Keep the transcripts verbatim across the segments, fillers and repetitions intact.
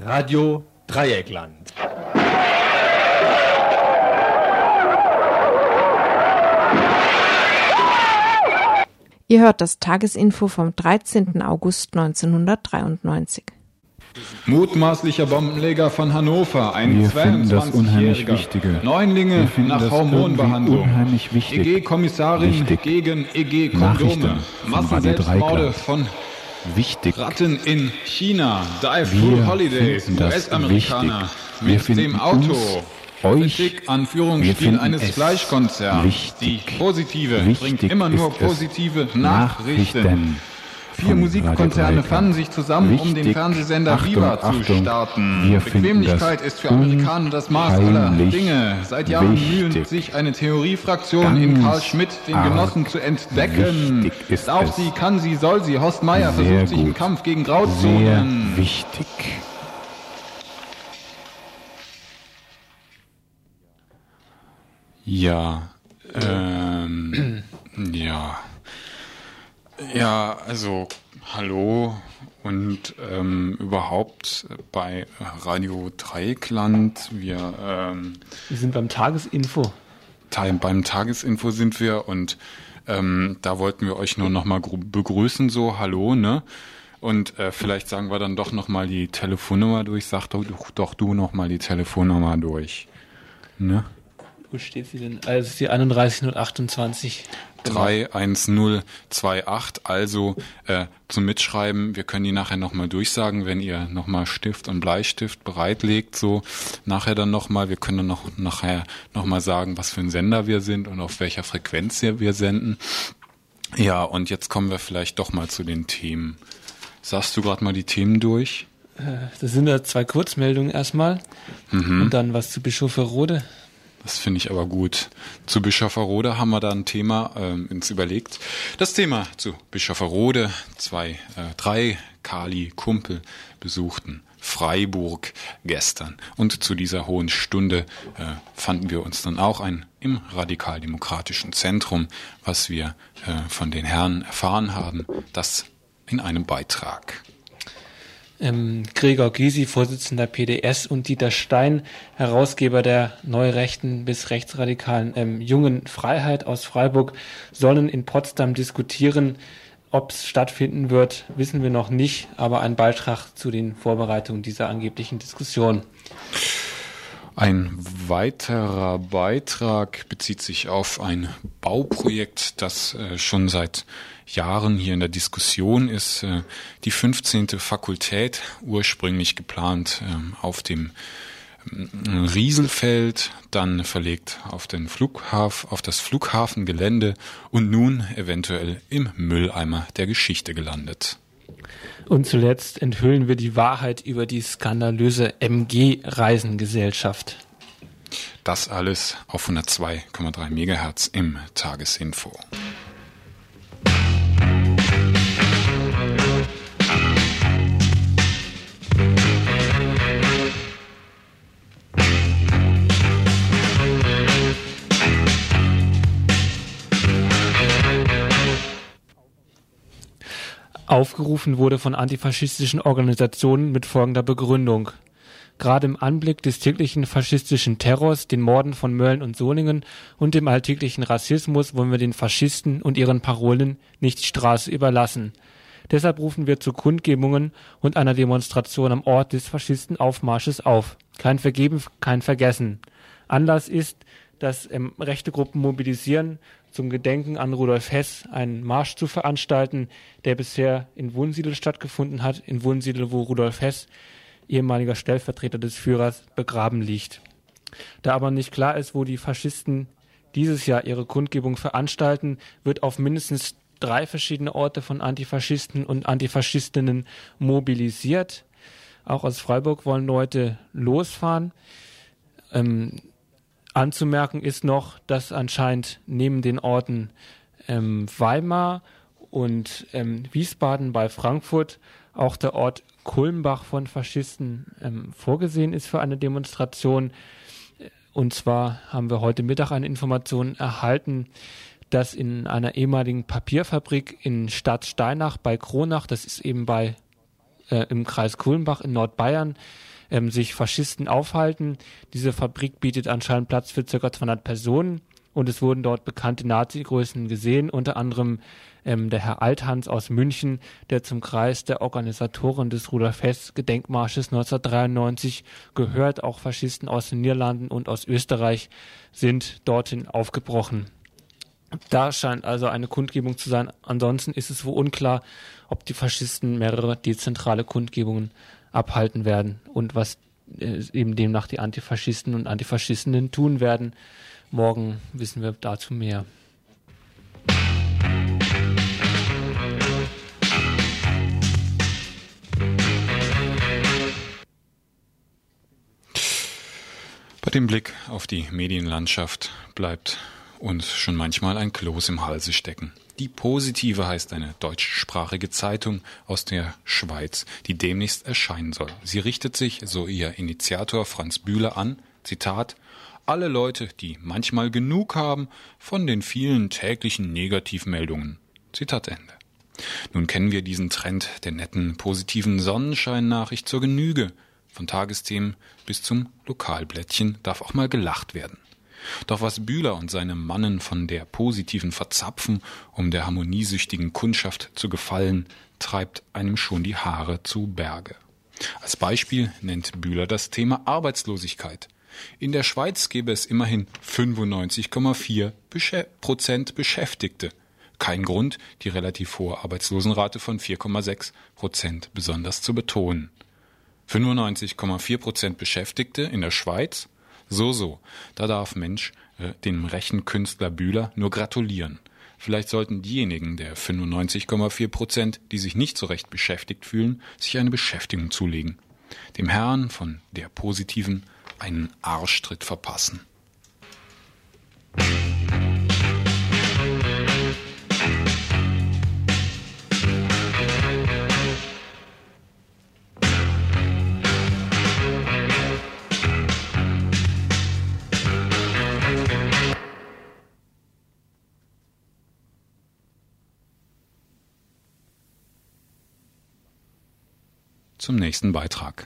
Radio Dreieckland. Ihr hört das Tagesinfo vom dreizehnten August neunzehnhundertdreiundneunzig. Mutmaßlicher Bombenleger von Hannover, ein Wir finden das unheimlich zweiundzwanzigjähriger. Wichtige. Neunlinge nach Hormonbehandlung. Unheimlich wichtig. E G-Kommissarin Wichtig. gegen E G-Kondome. Nachrichten von Massenselbstmorde Radio von Wichtig. Ratten in China. Dive Wir Full Holidays. finden das U S-Amerikaner wichtig. Wir mit finden dem Auto. uns, euch, Kritik an wir Führungsstil finden eines es Fleischkonzerns. wichtig. Die positive Wichtig bringt immer nur ist es. positive Nachrichten. Nachrichten. Vier von Musikkonzerne Radio fanden sich zusammen, um den Wichtig. Fernsehsender Achtung, Viva zu Achtung. starten. Wir finden Bequemlichkeit das ist für Amerikaner das Maß aller unheimlich Dinge. Seit Jahren wichtig. mühen sich eine Theoriefraktion in Ganz Karl Schmidt, den arg Genossen, zu entdecken. wichtig ist Darf es. sie, kann sie, soll sie. Horst Meier Sehr versucht sich im gut. Kampf gegen Sehr Grauzonen. wichtig. Ja, ähm, ja, ja, also hallo und ähm, überhaupt bei Radio Dreieckland, wir ähm, Wir sind beim Tagesinfo. Teil, beim Tagesinfo sind wir und ähm, da wollten wir euch nur nochmal begrüßen, so hallo, ne? Und äh, vielleicht sagen wir dann doch nochmal die Telefonnummer durch, sag doch, doch du nochmal die Telefonnummer durch, ne? Wo steht sie denn? Also es ist die einunddreißig null achtundzwanzig. drei eins null zwei acht, also äh, zum Mitschreiben, wir können die nachher nochmal durchsagen, wenn ihr nochmal Stift und Bleistift bereitlegt, so nachher dann nochmal, wir können dann noch nachher nochmal sagen, was für ein Sender wir sind und auf welcher Frequenz wir senden. Ja, und jetzt kommen wir vielleicht doch mal zu den Themen. Sagst du gerade mal die Themen durch? Äh, das sind ja zwei Kurzmeldungen erstmal Mhm. und dann was zu Bischofferode. Das finde ich aber gut. Zu Bischofferode haben wir da ein Thema ähm, uns überlegt. Das Thema zu Bischofferode, zwei, äh, drei Kali Kumpel besuchten Freiburg gestern. Und zu dieser hohen Stunde äh, fanden wir uns dann auch ein im radikaldemokratischen Zentrum, was wir äh, von den Herren erfahren haben, das in einem Beitrag. Ähm, Gregor Gysi, Vorsitzender P D S, und Dieter Stein, Herausgeber der neurechten bis rechtsradikalen ähm, Jungen Freiheit aus Freiburg, sollen in Potsdam diskutieren. Ob es stattfinden wird, wissen wir noch nicht, aber ein Beitrag zu den Vorbereitungen dieser angeblichen Diskussion. Ein weiterer Beitrag bezieht sich auf ein Bauprojekt, das äh, schon seit Jahren hier in der Diskussion ist. Äh, die fünfzehnte Fakultät, ursprünglich geplant äh, auf dem äh, Rieselfeld, dann verlegt auf den Flughafen, auf das Flughafengelände und nun eventuell im Mülleimer der Geschichte gelandet. Und zuletzt enthüllen wir die Wahrheit über die skandalöse M G-Reisengesellschaft. Das alles auf hundertzwei Komma drei Megahertz im Tagesinfo. Aufgerufen wurde von antifaschistischen Organisationen mit folgender Begründung. Gerade im Anblick des täglichen faschistischen Terrors, den Morden von Mölln und Solingen und dem alltäglichen Rassismus wollen wir den Faschisten und ihren Parolen nicht die Straße überlassen. Deshalb rufen wir zu Kundgebungen und einer Demonstration am Ort des Faschistenaufmarsches auf. Kein Vergeben, kein Vergessen. Anlass ist, dass ähm, rechte Gruppen mobilisieren, zum Gedenken an Rudolf Hess einen Marsch zu veranstalten, der bisher in Wunsiedel stattgefunden hat, in Wunsiedel, wo Rudolf Hess, ehemaliger Stellvertreter des Führers, begraben liegt. Da aber nicht klar ist, wo die Faschisten dieses Jahr ihre Kundgebung veranstalten, wird auf mindestens drei verschiedene Orte von Antifaschisten und Antifaschistinnen mobilisiert. Auch aus Freiburg wollen Leute losfahren. Ähm, Anzumerken ist noch, dass anscheinend neben den Orten ähm, Weimar und ähm, Wiesbaden bei Frankfurt auch der Ort Kulmbach von Faschisten ähm, vorgesehen ist für eine Demonstration. Und zwar haben wir heute Mittag eine Information erhalten, dass in einer ehemaligen Papierfabrik in Stadtsteinach bei Kronach, das ist eben bei äh, im Kreis Kulmbach in Nordbayern, ähm, sich Faschisten aufhalten. Diese Fabrik bietet anscheinend Platz für ca. zweihundert Personen und es wurden dort bekannte Nazi-Größen gesehen, unter anderem ähm, der Herr Althans aus München, der zum Kreis der Organisatoren des Rudolf-Hess-Gedenkmarsches neunzehnhundertdreiundneunzig gehört. Auch Faschisten aus den Niederlanden und aus Österreich sind dorthin aufgebrochen. Da scheint also eine Kundgebung zu sein. Ansonsten ist es wohl unklar, ob die Faschisten mehrere dezentrale Kundgebungen abhalten werden und was äh, eben demnach die Antifaschisten und Antifaschistinnen tun werden. Morgen wissen wir dazu mehr. Bei dem Blick auf die Medienlandschaft bleibt uns schon manchmal ein Kloß im Halse stecken. Die Positive heißt eine deutschsprachige Zeitung aus der Schweiz, die demnächst erscheinen soll. Sie richtet sich, so ihr Initiator Franz Bühler, an, Zitat, alle Leute, die manchmal genug haben von den vielen täglichen Negativmeldungen. Zitat Ende. Nun kennen wir diesen Trend der netten, positiven Sonnenschein-Nachricht zur Genüge. Von Tagesthemen bis zum Lokalblättchen darf auch mal gelacht werden. Doch was Bühler und seine Mannen von der positiven verzapfen, um der harmoniesüchtigen Kundschaft zu gefallen, treibt einem schon die Haare zu Berge. Als Beispiel nennt Bühler das Thema Arbeitslosigkeit. In der Schweiz gäbe es immerhin fünfundneunzig Komma vier Prozent Beschäftigte. Kein Grund, die relativ hohe Arbeitslosenrate von vier Komma sechs Prozent besonders zu betonen. fünfundneunzig Komma vier Prozent Beschäftigte in der Schweiz? So, so, da darf Mensch äh, dem Rechenkünstler Bühler nur gratulieren. Vielleicht sollten diejenigen der fünfundneunzig Komma vier Prozent, die sich nicht so recht beschäftigt fühlen, sich eine Beschäftigung zulegen. Dem Herrn von der Positiven einen Arschtritt verpassen. Zum nächsten Beitrag.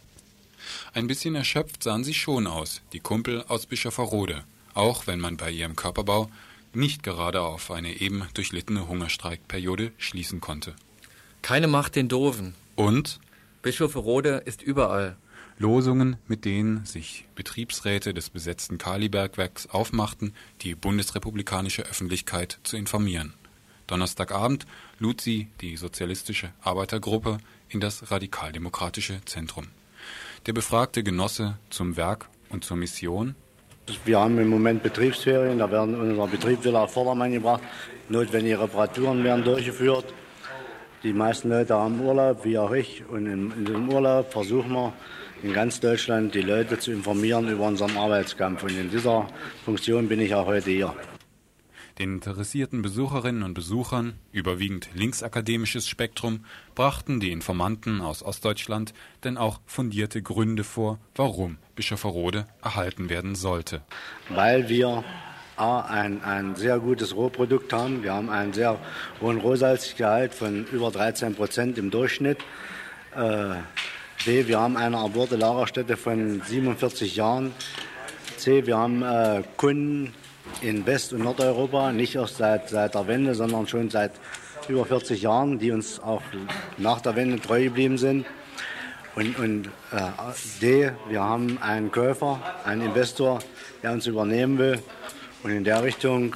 Ein bisschen erschöpft sahen sie schon aus, die Kumpel aus Bischofferode, auch wenn man bei ihrem Körperbau nicht gerade auf eine eben durchlittene Hungerstreikperiode schließen konnte. Keine Macht den Doofen. Und? Bischofferode ist überall. Losungen, mit denen sich Betriebsräte des besetzten Kalibergwerks aufmachten, die bundesrepublikanische Öffentlichkeit zu informieren. Donnerstagabend lud sie die sozialistische Arbeitergruppe in das radikaldemokratische Zentrum. Der befragte Genosse zum Werk und zur Mission. Wir haben im Moment Betriebsferien, da werden unser Betrieb wieder auf Vordermann gebracht. Notwendige Reparaturen werden durchgeführt. Die meisten Leute haben Urlaub, wie auch ich. Und in, in diesem Urlaub versuchen wir in ganz Deutschland die Leute zu informieren über unseren Arbeitskampf. Und in dieser Funktion bin ich auch heute hier. Den interessierten Besucherinnen und Besuchern, überwiegend linksakademisches Spektrum, brachten die Informanten aus Ostdeutschland denn auch fundierte Gründe vor, warum Bischofferode erhalten werden sollte. Weil wir A, ein, ein sehr gutes Rohprodukt haben. Wir haben einen sehr hohen Rohsalzgehalt von über dreizehn Prozent im Durchschnitt. Äh, B, wir haben eine erbohrte Lagerstätte von siebenundvierzig Jahren. C, wir haben äh, Kunden in West- und Nordeuropa, nicht erst seit, seit der Wende, sondern schon seit über vierzig Jahren, die uns auch nach der Wende treu geblieben sind. Und, und äh, D, wir haben einen Käufer, einen Investor, der uns übernehmen will. Und in der Richtung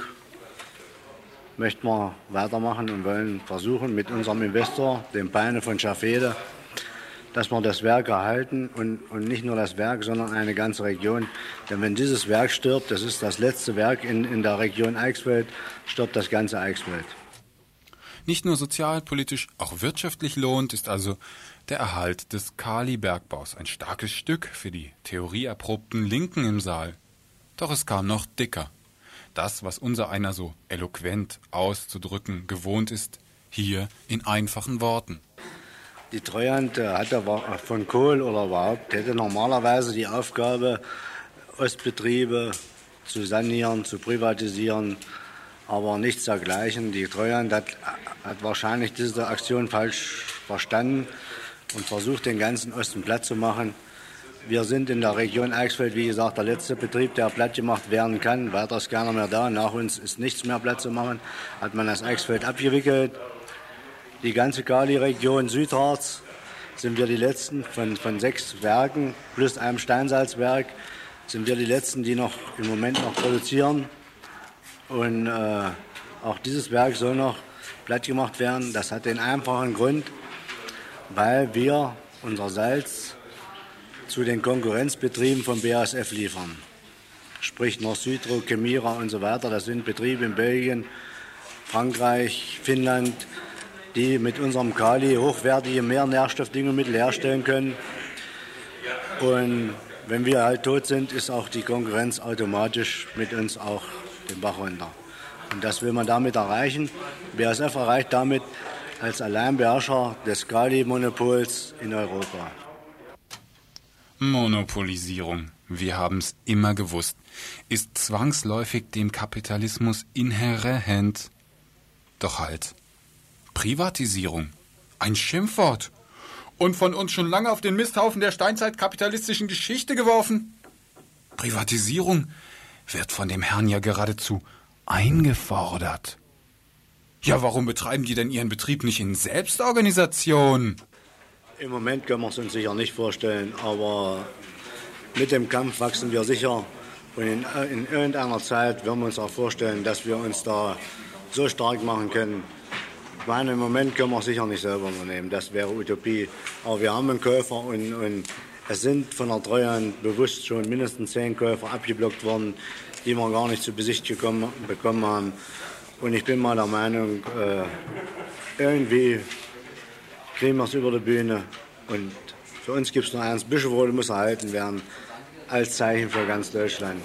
möchten wir weitermachen und wollen versuchen mit unserem Investor, dem Peine von Schafede, dass wir das Werk erhalten und, und nicht nur das Werk, sondern eine ganze Region. Denn wenn dieses Werk stirbt, das ist das letzte Werk in, in der Region Eichsfeld, stirbt das ganze Eichsfeld. Nicht nur sozialpolitisch, auch wirtschaftlich lohnt ist also der Erhalt des Kalibergbaus. Ein starkes Stück für die theorieerprobten Linken im Saal. Doch es kam noch dicker. Das, was unser einer so eloquent auszudrücken gewohnt ist, hier in einfachen Worten. Die Treuhand hatte von Kohl oder überhaupt hätte normalerweise die Aufgabe, Ostbetriebe zu sanieren, zu privatisieren, aber nichts dergleichen. Die Treuhand hat, hat wahrscheinlich diese Aktion falsch verstanden und versucht, den ganzen Osten platt zu machen. Wir sind in der Region Eichsfeld, wie gesagt, der letzte Betrieb, der platt gemacht werden kann. Weiter ist keiner mehr da. Nach uns ist nichts mehr platt zu machen. Hat man das Eichsfeld abgewickelt. Die ganze Kali-Region Südharz sind wir die Letzten von, von sechs Werken plus einem Steinsalzwerk sind wir die Letzten, die noch im Moment noch produzieren. Und äh, auch dieses Werk soll noch platt gemacht werden. Das hat den einfachen Grund, weil wir unser Salz zu den Konkurrenzbetrieben vom B A S F liefern. Sprich Norsk-Hydro, Kemira und so weiter. Das sind Betriebe in Belgien, Frankreich, Finnland, die mit unserem Kali hochwertige Mehrnährstoffdüngemittel herstellen können. Und wenn wir halt tot sind, ist auch die Konkurrenz automatisch mit uns auch den Bach runter. Und das will man damit erreichen. B A S F erreicht damit als Alleinbeherrscher des Kali-Monopols in Europa. Monopolisierung, wir haben es immer gewusst, ist zwangsläufig dem Kapitalismus inhärent. Doch halt, Privatisierung, ein Schimpfwort und von uns schon lange auf den Misthaufen der steinzeitkapitalistischen Geschichte geworfen. Privatisierung wird von dem Herrn ja geradezu eingefordert. Ja, warum betreiben die denn ihren Betrieb nicht in Selbstorganisation? Im Moment können wir es uns sicher nicht vorstellen, aber mit dem Kampf wachsen wir sicher. Und in, in irgendeiner Zeit werden wir uns auch vorstellen, dass wir uns da so stark machen können. Ich meine, im Moment können wir es sicher nicht selber unternehmen, das wäre Utopie. Aber wir haben einen Käufer und, und es sind von der Treuhand bewusst schon mindestens zehn Käufer abgeblockt worden, die wir gar nicht zu Besicht gekommen, bekommen haben. Und ich bin mal der Meinung, äh, irgendwie kriegen wir es über die Bühne. Und für uns gibt es nur eins, Bischofrode muss erhalten werden, als Zeichen für ganz Deutschland.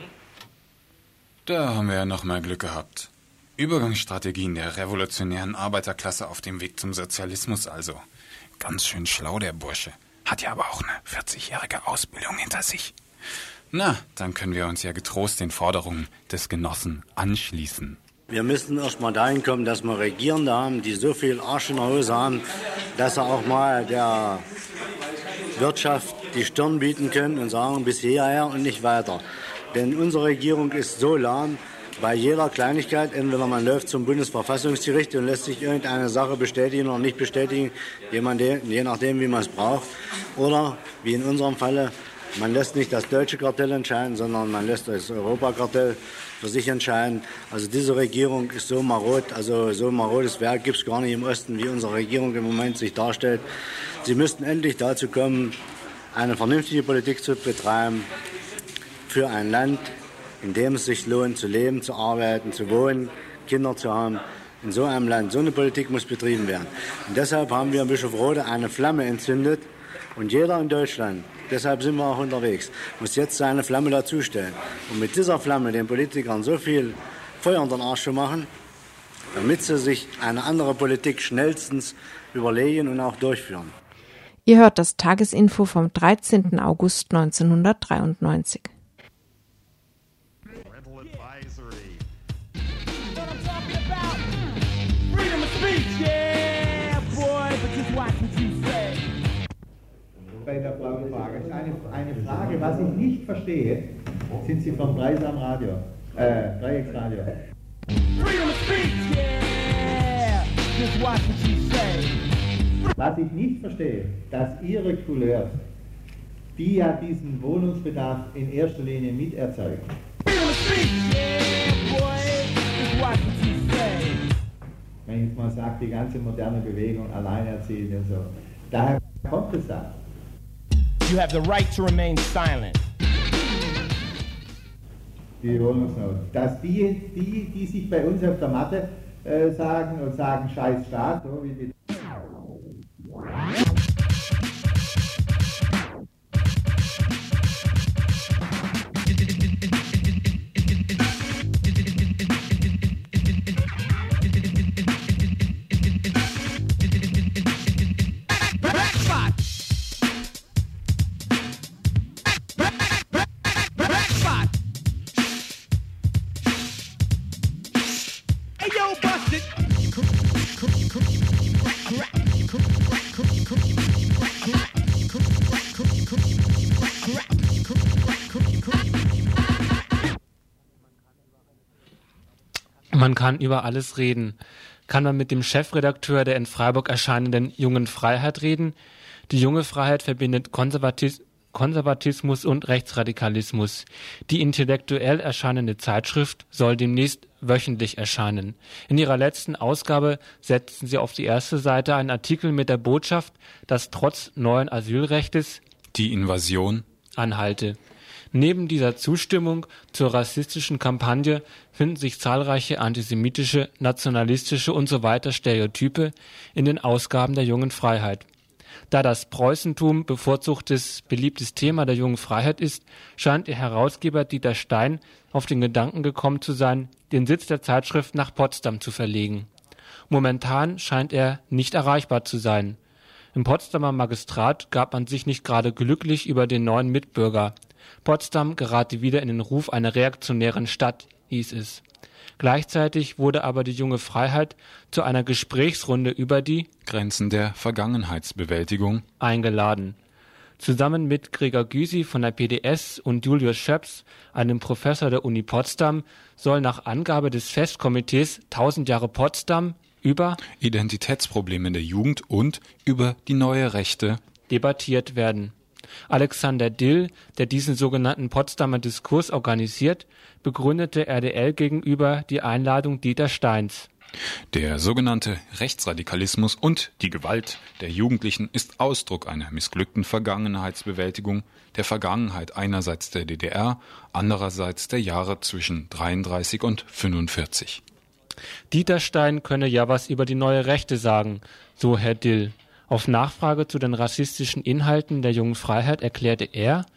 Da haben wir ja noch mal Glück gehabt. Übergangsstrategien der revolutionären Arbeiterklasse auf dem Weg zum Sozialismus also. Ganz schön schlau, der Bursche. Hat ja aber auch eine vierzigjährige Ausbildung hinter sich. Na, dann können wir uns ja getrost den Forderungen des Genossen anschließen. Wir müssen erst mal dahin kommen, dass wir Regierende haben, die so viel Arsch in der Hose haben, dass sie auch mal der Wirtschaft die Stirn bieten können und sagen, bis hierher und nicht weiter. Denn unsere Regierung ist so lahm, bei jeder Kleinigkeit, entweder man läuft zum Bundesverfassungsgericht und lässt sich irgendeine Sache bestätigen oder nicht bestätigen, je nachdem, wie man es braucht. Oder, wie in unserem Falle, man lässt nicht das deutsche Kartell entscheiden, sondern man lässt das Europakartell für sich entscheiden. Also diese Regierung ist so marod, also so marodes Werk gibt es gar nicht im Osten, wie unsere Regierung im Moment sich darstellt. Sie müssten endlich dazu kommen, eine vernünftige Politik zu betreiben für ein Land, in dem es sich lohnt, zu leben, zu arbeiten, zu wohnen, Kinder zu haben. In so einem Land, so eine Politik muss betrieben werden. Und deshalb haben wir in Bischofrode eine Flamme entzündet und jeder in Deutschland, deshalb sind wir auch unterwegs, muss jetzt seine Flamme dazustellen. Und mit dieser Flamme den Politikern so viel Feuer in den Arsch zu machen, damit sie sich eine andere Politik schnellstens überlegen und auch durchführen. Ihr hört das Tagesinfo vom dreizehnten August neunzehnhundertdreiundneunzig. Bei der blauen Frage. Es ist eine, eine Frage, was ich nicht verstehe, sind Sie vom Dreisam Radio, äh, Dreiecksradio. Was ich nicht verstehe, dass Ihre Couleurs, die ja diesen Wohnungsbedarf in erster Linie miterzeugen, wenn ich jetzt mal sage, die ganze moderne Bewegung, alleinerziehend und so, daher kommt es da. You have the right to remain silent. Die Wohnungsnot. Dass die, die, die sich bei uns auf der Matte äh, sagen und sagen, scheiß Staat, so wie die Hey yo, bust it! Man kann über alles reden. Kann man mit dem Chefredakteur der in Freiburg erscheinenden Jungen Freiheit reden? Die Junge Freiheit verbindet Konservatis- Konservatismus und Rechtsradikalismus. Die intellektuell erscheinende Zeitschrift soll demnächst wöchentlich erscheinen. In ihrer letzten Ausgabe setzten sie auf die erste Seite einen Artikel mit der Botschaft, dass trotz neuen Asylrechtes die Invasion anhalte. Neben dieser Zustimmung zur rassistischen Kampagne finden sich zahlreiche antisemitische, nationalistische und so weiter Stereotype in den Ausgaben der Jungen Freiheit. Da das Preußentum bevorzugtes, beliebtes Thema der Jungen Freiheit ist, scheint ihr Herausgeber Dieter Stein auf den Gedanken gekommen zu sein, den Sitz der Zeitschrift nach Potsdam zu verlegen. Momentan scheint er nicht erreichbar zu sein. Im Potsdamer Magistrat gab man sich nicht gerade glücklich über den neuen Mitbürger. Potsdam gerate wieder in den Ruf einer reaktionären Stadt, hieß es. Gleichzeitig wurde aber die Junge Freiheit zu einer Gesprächsrunde über die Grenzen der Vergangenheitsbewältigung eingeladen. Zusammen mit Gregor Gysi von der P D S und Julius Schöps, einem Professor der Uni Potsdam, soll nach Angabe des Festkomitees tausend Jahre Potsdam über Identitätsprobleme der Jugend und über die neue Rechte debattiert werden. Alexander Dill, der diesen sogenannten Potsdamer Diskurs organisiert, begründete R D L gegenüber die Einladung Dieter Steins. Der sogenannte Rechtsradikalismus und die Gewalt der Jugendlichen ist Ausdruck einer missglückten Vergangenheitsbewältigung, der Vergangenheit einerseits der D D R, andererseits der Jahre zwischen dreiunddreißig und fünfundvierzig. Dieter Stein könne ja was über die neue Rechte sagen, so Herr Dill. Auf Nachfrage zu den rassistischen Inhalten der Jungen Freiheit erklärte er: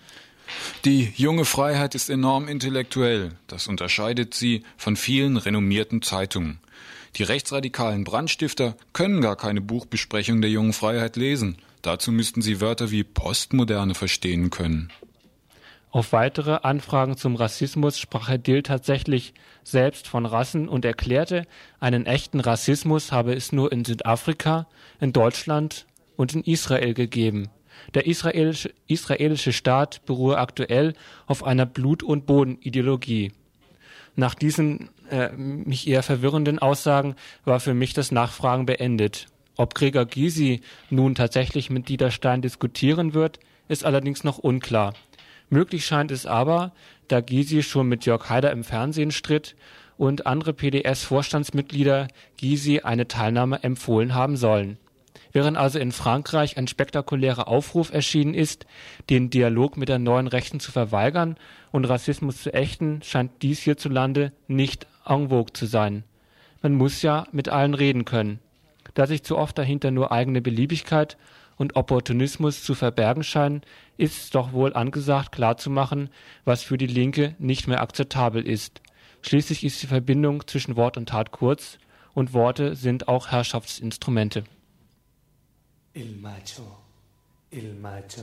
Die Junge Freiheit ist enorm intellektuell. Das unterscheidet sie von vielen renommierten Zeitungen. Die rechtsradikalen Brandstifter können gar keine Buchbesprechung der Jungen Freiheit lesen. Dazu müssten sie Wörter wie Postmoderne verstehen können. Auf weitere Anfragen zum Rassismus sprach Herr Dill tatsächlich selbst von Rassen und erklärte, einen echten Rassismus habe es nur in Südafrika, in Deutschland und in Israel gegeben. Der israelische, israelische Staat beruhe aktuell auf einer Blut- und Bodenideologie. Nach diesen äh, mich eher verwirrenden Aussagen war für mich das Nachfragen beendet. Ob Gregor Gysi nun tatsächlich mit Dieter Stein diskutieren wird, ist allerdings noch unklar. Möglich scheint es aber, da Gysi schon mit Jörg Haider im Fernsehen stritt und andere P D S-Vorstandsmitglieder Gysi eine Teilnahme empfohlen haben sollen. Während also in Frankreich ein spektakulärer Aufruf erschienen ist, den Dialog mit der neuen Rechten zu verweigern und Rassismus zu ächten, scheint dies hierzulande nicht en vogue zu sein. Man muss ja mit allen reden können. Da sich zu oft dahinter nur eigene Beliebigkeit und Opportunismus zu verbergen scheinen, ist es doch wohl angesagt, klarzumachen, was für die Linke nicht mehr akzeptabel ist. Schließlich ist die Verbindung zwischen Wort und Tat kurz und Worte sind auch Herrschaftsinstrumente. Il macho, il macho.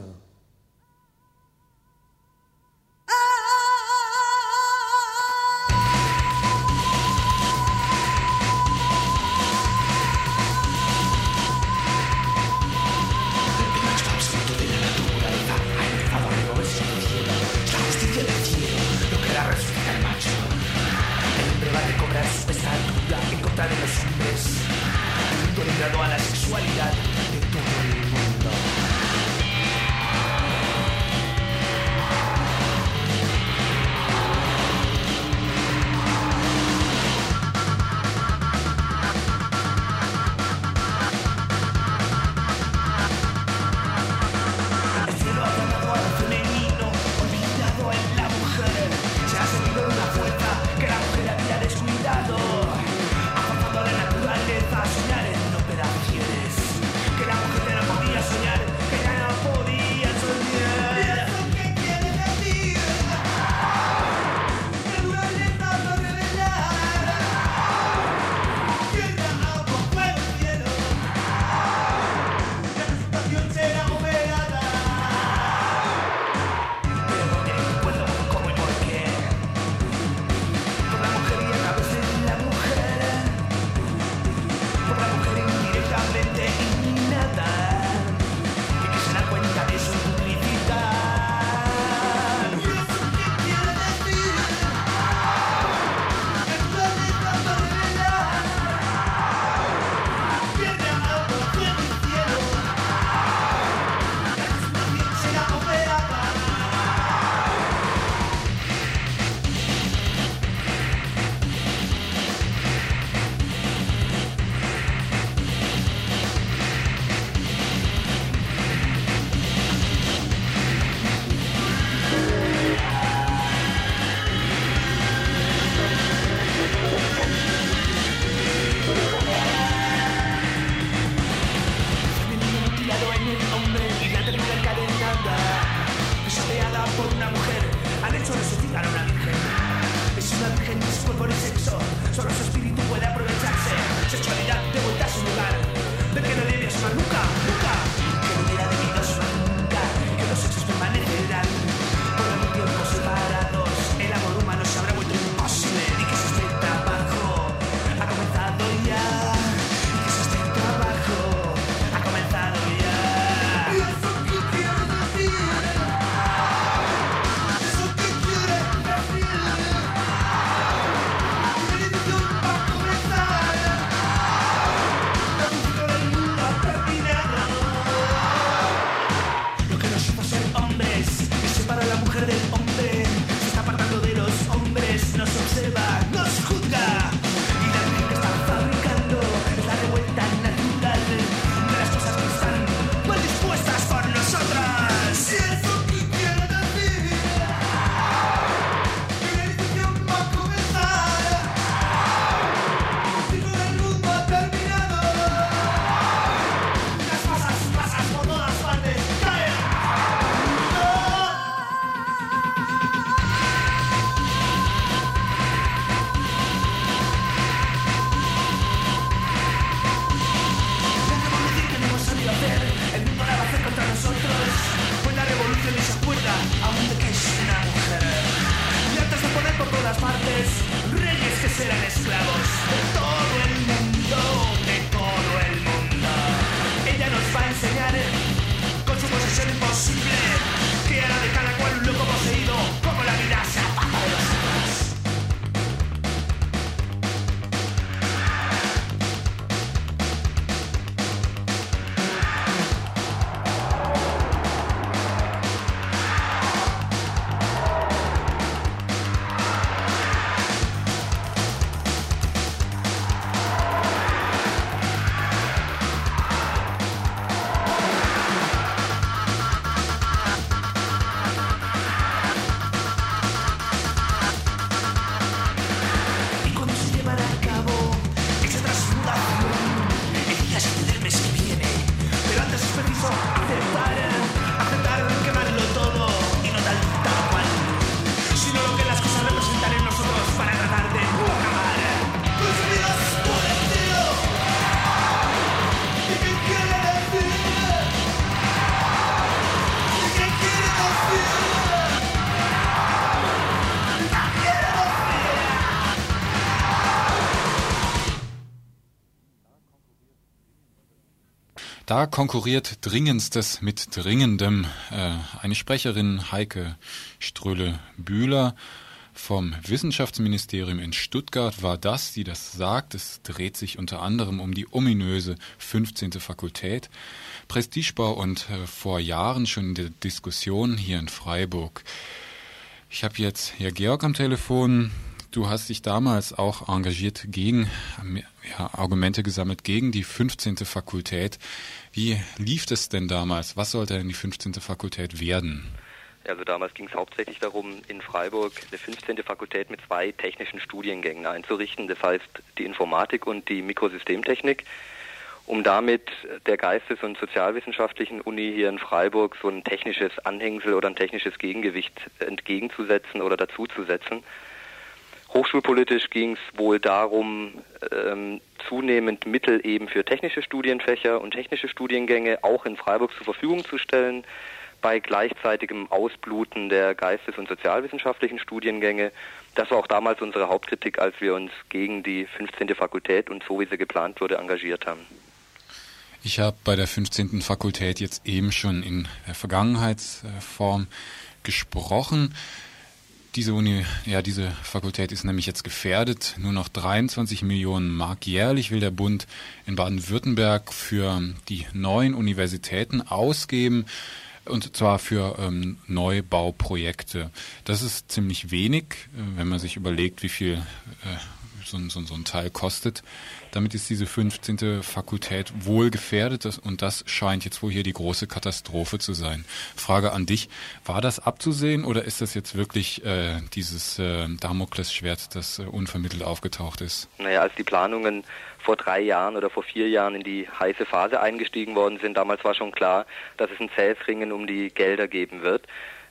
De los hombres, el mundo librado a la sexualidad de todo el mundo. por una mujer, han hecho resucitar a una virgen. Es una virgen de su cuerpo ni sexo, solo su espíritu puede aprovecharse. Sexualidad de vuelta a su lugar, de que no debe asomar nunca, nunca. Que no hubiera debido asomar nunca, que los sexos permanecerán por algún tiempo separados. El amor humano se habrá vuelto imposible y que existe el trabajo ha comenzado ya. Y que existe el trabajo ha comenzado ya. Y eso que quiero decir, eso que quiere decir, una edición va a comenzar. La música del mundo ha terminado. Lo que nos hizo ser hombres, que separa a la mujer del hombre, se está apartando de los hombres, nos observa, nos juzga. Y la virgen que está fabricando es la revuelta natural de las cosas que están mal dispuestas por nosotras. Si eso que quiere decir, que la iniciación va a comenzar. El ciclo del mundo ha terminado. Las cosas pasan por todas partes, caen. Tendremos que decir que no hemos sabido hacer, el mundo la va a hacer contra nosotros. Pues la revolución y se acuerda aún de que es una mujer. Y antes de poner por todas partes reyes que serán esclavos de todo el mundo, de todo el mundo. Ella nos va a enseñar con su posesión imposible que hará de cada cual un loco poseído, como la vida se aparta de nosotros. Y cuando se llevará a cabo esa transmutación, ella se el mes que viene. Pero antes es preciso aceptar, aceptar quemarlo todo y no tal tal cual, sino lo que las cosas representan en nosotros para tratar de no acabar. ¡Tus vidas por el cielo! ¿Y qué quiere decir? ¿Y qué quiere decir? ¿Qué quiere decir? Da konkurriert Dringendstes mit Dringendem. Äh, eine Sprecherin, Heike Ströhle-Bühler vom Wissenschaftsministerium in Stuttgart war das, die das sagt. Es dreht sich unter anderem um die ominöse fünfzehnte Fakultät. Prestigebau und äh, vor Jahren schon in der Diskussion hier in Freiburg. Ich habe jetzt Herr Georg am Telefon. Du hast dich damals auch engagiert gegen, ja, Argumente gesammelt gegen die fünfzehnte Fakultät. Wie lief es denn damals? Was sollte denn die fünfzehnte Fakultät werden? Also damals ging es hauptsächlich darum, in Freiburg eine fünfzehnte Fakultät mit zwei technischen Studiengängen einzurichten. Das heißt die Informatik und die Mikrosystemtechnik, um damit der Geistes- und Sozialwissenschaftlichen Uni hier in Freiburg so ein technisches Anhängsel oder ein technisches Gegengewicht entgegenzusetzen oder dazuzusetzen. Hochschulpolitisch ging es wohl darum, ähm, zunehmend Mittel eben für technische Studienfächer und technische Studiengänge auch in Freiburg zur Verfügung zu stellen, bei gleichzeitigem Ausbluten der geistes- und sozialwissenschaftlichen Studiengänge. Das war auch damals unsere Hauptkritik, als wir uns gegen die fünfzehnte Fakultät und so wie sie geplant wurde, engagiert haben. Ich habe bei der fünfzehnten Fakultät jetzt eben schon in der Vergangenheitsform gesprochen. Diese Uni, ja, diese Fakultät ist nämlich jetzt gefährdet. Nur noch dreiundzwanzig Millionen Mark jährlich will der Bund in Baden-Württemberg für die neuen Universitäten ausgeben. Und zwar für ähm, Neubauprojekte. Das ist ziemlich wenig, äh, wenn man sich überlegt, wie viel äh, so, so, so ein Teil kostet. Damit ist diese fünfzehnte Fakultät wohl gefährdet das, und das scheint jetzt wohl hier die große Katastrophe zu sein. Frage an dich, war das abzusehen oder ist das jetzt wirklich äh, dieses äh, Damoklesschwert, das äh, unvermittelt aufgetaucht ist? Naja, als die Planungen vor drei Jahren oder vor vier Jahren in die heiße Phase eingestiegen worden sind, damals war schon klar, dass es ein zähes Ringen um die Gelder geben wird.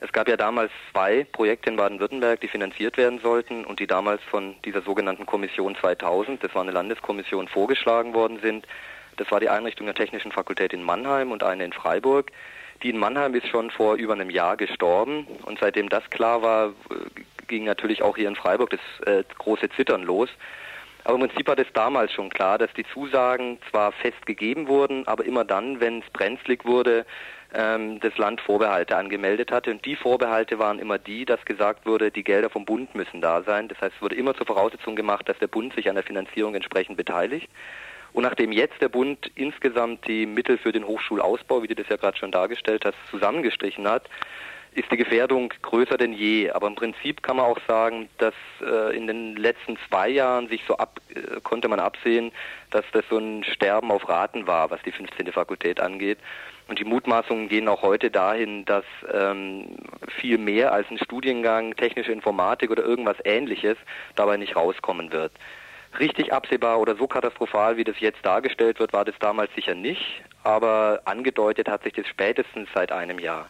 Es gab ja damals zwei Projekte in Baden-Württemberg, die finanziert werden sollten und die damals von dieser sogenannten Kommission zweitausend, das war eine Landeskommission, vorgeschlagen worden sind. Das war die Einrichtung der Technischen Fakultät in Mannheim und eine in Freiburg. Die in Mannheim ist schon vor über einem Jahr gestorben und seitdem das klar war, ging natürlich auch hier in Freiburg das äh, große Zittern los. Aber im Prinzip war das damals schon klar, dass die Zusagen zwar fest gegeben wurden, aber immer dann, wenn es brenzlig wurde, ähm, das Land Vorbehalte angemeldet hatte. Und die Vorbehalte waren immer die, dass gesagt wurde, die Gelder vom Bund müssen da sein. Das heißt, es wurde immer zur Voraussetzung gemacht, dass der Bund sich an der Finanzierung entsprechend beteiligt. Und nachdem jetzt der Bund insgesamt die Mittel für den Hochschulausbau, wie du das ja gerade schon dargestellt hast, zusammengestrichen hat, ist die Gefährdung größer denn je. Aber im Prinzip kann man auch sagen, dass äh, in den letzten zwei Jahren sich so ab, äh, konnte man absehen, dass das so ein Sterben auf Raten war, was die fünfzehnte Fakultät angeht. Und die Mutmaßungen gehen auch heute dahin, dass ähm, viel mehr als ein Studiengang technische Informatik oder irgendwas Ähnliches dabei nicht rauskommen wird. Richtig absehbar oder so katastrophal, wie das jetzt dargestellt wird, war das damals sicher nicht, aber angedeutet hat sich das spätestens seit einem Jahr.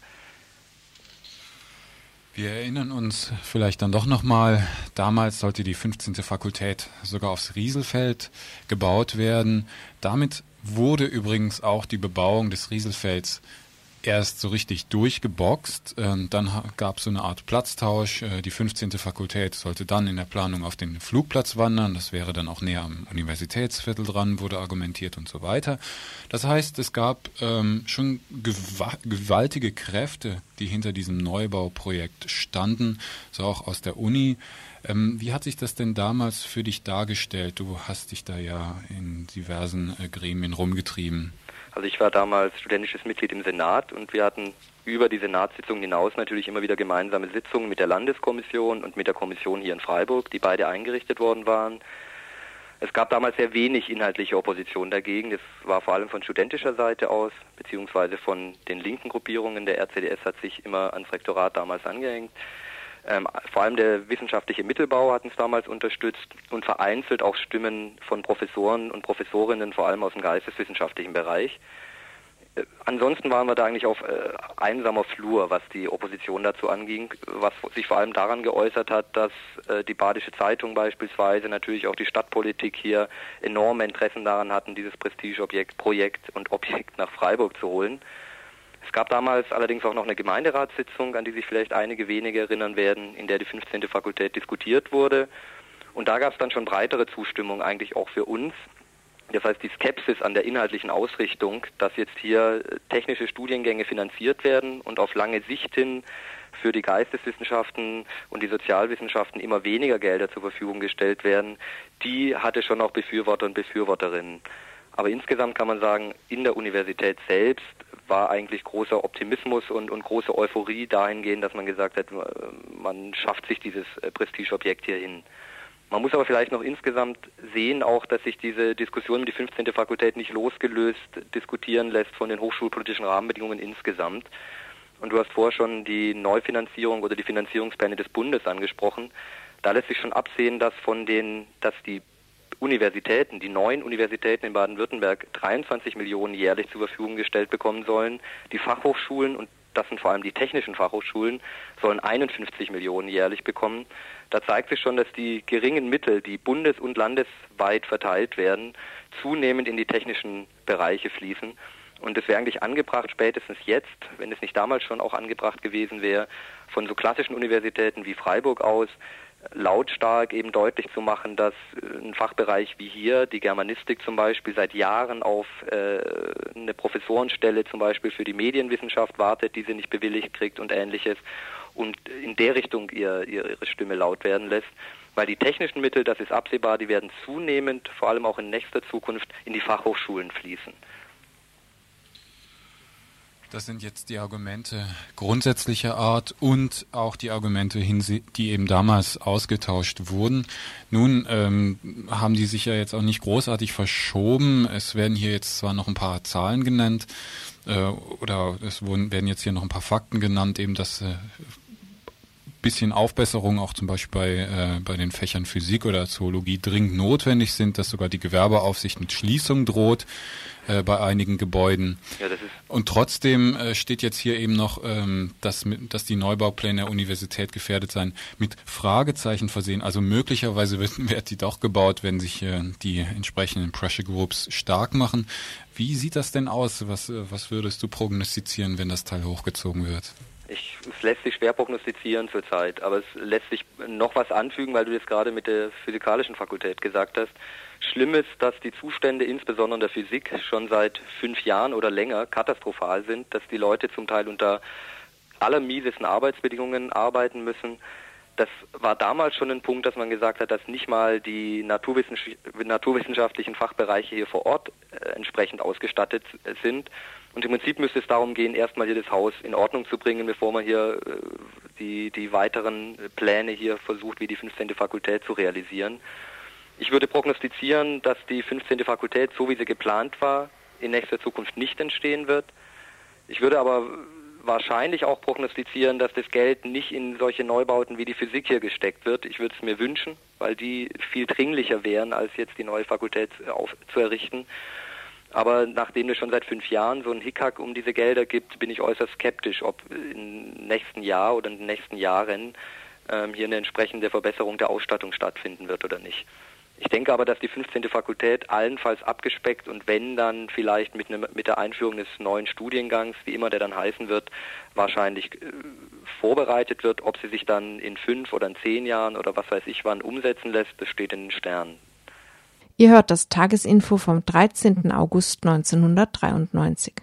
Wir erinnern uns vielleicht dann doch nochmal, damals sollte die fünfzehnte Fakultät sogar aufs Rieselfeld gebaut werden. Damit wurde übrigens auch die Bebauung des Rieselfelds erst so richtig durchgeboxt. Dann gab es so eine Art Platztausch. Die fünfzehnte Fakultät sollte dann in der Planung auf den Flugplatz wandern. Das wäre dann auch näher am Universitätsviertel dran, wurde argumentiert und so weiter. Das heißt, es gab ähm, schon gewa- gewaltige Kräfte, die hinter diesem Neubauprojekt standen, so auch aus der Uni. Ähm, wie hat sich das denn damals für dich dargestellt? Du hast dich da ja in diversen äh, Gremien rumgetrieben. Also ich war damals studentisches Mitglied im Senat und wir hatten über die Senatssitzungen hinaus natürlich immer wieder gemeinsame Sitzungen mit der Landeskommission und mit der Kommission hier in Freiburg, die beide eingerichtet worden waren. Es gab damals sehr wenig inhaltliche Opposition dagegen. Das war vor allem von studentischer Seite aus, beziehungsweise von den linken Gruppierungen. Der R C D S hat sich immer ans Rektorat damals angehängt. Ähm, vor allem der wissenschaftliche Mittelbau hat uns damals unterstützt und vereinzelt auch Stimmen von Professoren und Professorinnen, vor allem aus dem geisteswissenschaftlichen Bereich. Äh, ansonsten waren wir da eigentlich auf äh, einsamer Flur, was die Opposition dazu anging, was sich vor allem daran geäußert hat, dass äh, die Badische Zeitung beispielsweise, natürlich auch die Stadtpolitik hier enorme Interessen daran hatten, dieses Prestigeobjekt, Projekt und Objekt nach Freiburg zu holen. Es gab damals allerdings auch noch eine Gemeinderatssitzung, an die sich vielleicht einige wenige erinnern werden, in der die fünfzehnte Fakultät diskutiert wurde. Und da gab es dann schon breitere Zustimmung eigentlich auch für uns. Das heißt, die Skepsis an der inhaltlichen Ausrichtung, dass jetzt hier technische Studiengänge finanziert werden und auf lange Sicht hin für die Geisteswissenschaften und die Sozialwissenschaften immer weniger Gelder zur Verfügung gestellt werden, die hatte schon auch Befürworter und Befürworterinnen. Aber insgesamt kann man sagen, in der Universität selbst war eigentlich großer Optimismus und, und große Euphorie dahingehend, dass man gesagt hat, man schafft sich dieses Prestigeobjekt hier hin. Man muss aber vielleicht noch insgesamt sehen auch, dass sich diese Diskussion um die fünfzehnte Fakultät nicht losgelöst diskutieren lässt von den hochschulpolitischen Rahmenbedingungen insgesamt. Und du hast vorher schon die Neufinanzierung oder die Finanzierungspläne des Bundes angesprochen. Da lässt sich schon absehen, dass von den, dass die Universitäten, die neuen Universitäten in Baden-Württemberg dreiundzwanzig Millionen jährlich zur Verfügung gestellt bekommen sollen. Die Fachhochschulen, und das sind vor allem die technischen Fachhochschulen, sollen einundfünfzig Millionen jährlich bekommen. Da zeigt sich schon, dass die geringen Mittel, die bundes- und landesweit verteilt werden, zunehmend in die technischen Bereiche fließen. Und es wäre eigentlich angebracht, spätestens jetzt, wenn es nicht damals schon auch angebracht gewesen wäre, von so klassischen Universitäten wie Freiburg aus, lautstark eben deutlich zu machen, dass ein Fachbereich wie hier, die Germanistik zum Beispiel, seit Jahren auf äh, eine Professorenstelle zum Beispiel für die Medienwissenschaft wartet, die sie nicht bewilligt kriegt und Ähnliches und in der Richtung ihr, ihre Stimme laut werden lässt. Weil die technischen Mittel, das ist absehbar, die werden zunehmend, vor allem auch in nächster Zukunft, in die Fachhochschulen fließen. Das sind jetzt die Argumente grundsätzlicher Art und auch die Argumente, die eben damals ausgetauscht wurden. Nun ähm, haben die sich ja jetzt auch nicht großartig verschoben. Es werden hier jetzt zwar noch ein paar Zahlen genannt äh, oder es wurden, werden jetzt hier noch ein paar Fakten genannt, eben dass äh, bisschen Aufbesserung auch zum Beispiel bei, äh, bei den Fächern Physik oder Zoologie dringend notwendig sind, dass sogar die Gewerbeaufsicht mit Schließung droht äh, bei einigen Gebäuden. Ja, das ist Und trotzdem äh, steht jetzt hier eben noch, ähm, dass, mit, dass die Neubaupläne der Universität gefährdet seien, mit Fragezeichen versehen. Also möglicherweise wird, wird die doch gebaut, wenn sich äh, die entsprechenden Pressure Groups stark machen. Wie sieht das denn aus? Was, was würdest du prognostizieren, wenn das Teil hochgezogen wird? Ich, es lässt sich schwer prognostizieren zurzeit, aber es lässt sich noch was anfügen, weil du das gerade mit der physikalischen Fakultät gesagt hast. Schlimm ist, dass die Zustände insbesondere in der Physik schon seit fünf Jahren oder länger katastrophal sind, dass die Leute zum Teil unter allermiesesten Arbeitsbedingungen arbeiten müssen. Das war damals schon ein Punkt, dass man gesagt hat, dass nicht mal die naturwissenschaftlichen Fachbereiche hier vor Ort äh, entsprechend ausgestattet äh, sind. Und im Prinzip müsste es darum gehen, erstmal hier das Haus in Ordnung zu bringen, bevor man hier äh, die, die weiteren Pläne hier versucht, wie die fünfzehnte Fakultät zu realisieren. Ich würde prognostizieren, dass die fünfzehnte Fakultät, so wie sie geplant war, in nächster Zukunft nicht entstehen wird. Ich würde aber wahrscheinlich auch prognostizieren, dass das Geld nicht in solche Neubauten wie die Physik hier gesteckt wird. Ich würde es mir wünschen, weil die viel dringlicher wären, als jetzt die neue Fakultät auf, zu errichten. Aber nachdem es schon seit fünf Jahren so einen Hickhack um diese Gelder gibt, bin ich äußerst skeptisch, ob im nächsten Jahr oder in den nächsten Jahren ähm, hier eine entsprechende Verbesserung der Ausstattung stattfinden wird oder nicht. Ich denke aber, dass die fünfzehnte Fakultät allenfalls abgespeckt und wenn dann vielleicht mit, ne, mit der Einführung des neuen Studiengangs, wie immer der dann heißen wird, wahrscheinlich äh, vorbereitet wird. Ob sie sich dann in fünf oder in zehn Jahren oder was weiß ich wann umsetzen lässt, das steht in den Sternen. Ihr hört das Tagesinfo vom dreizehnten August neunzehnhundertdreiundneunzig.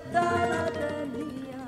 libertad tenía.